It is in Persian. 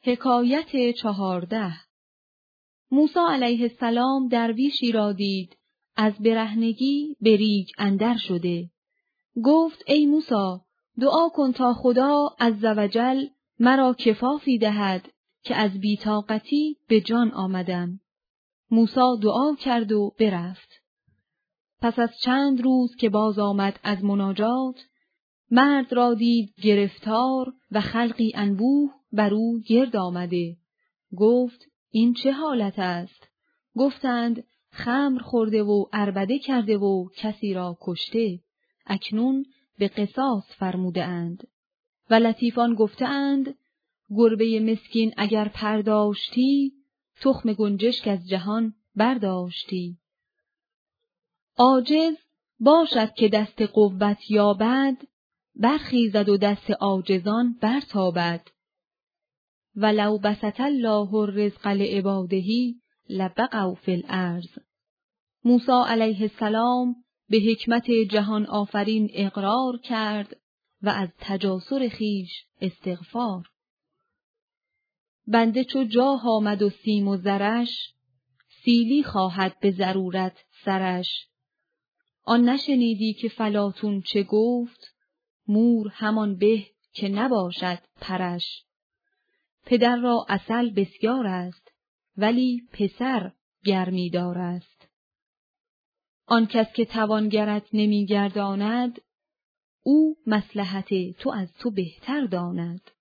حکایت 14. موسی علیه السلام درویشی را دید از برهنگی به ریگ اندر شده. گفت ای موسی دعا کن تا خدا عزوجل مرا کفافی دهد که از بی‌طاقتی به جان آمدم. موسی دعا کرد و برفت. پس از چند روز که باز آمد از مناجات، مرد را دید گرفتار و خلقی انبوه بر او گرد آمده. گفت این چه حالت است؟ گفتند خمر خورده و عربده کرده و کسی را کشته. اکنون به قصاص فرموده اند. و لطیفان گفته اند گربه مسکین اگر پرداشتی، تخم گنجشک از جهان برداشتی. عاجز باشد که دست قوت یابد، برخیزد و دست عاجزان برتابد. ولو بسط الله الرزق لعباده لبغوا فی الارض. موسی علیه السلام به حکمت جهان آفرین اقرار کرد و از تجاسر خویش استغفار. بنده چو جاه آمد و سیم و زرش، سیلی خواهد به ضرورت سرش. آن نشنیدی که فلاطون چه گفت؟ مور همان به که نباشد پرش. پدر را عسل بسیار است، ولی پسر گرمیدار است. آن کس که توانگرت نمی گرداند، او مصلحت تو از تو بهتر داند.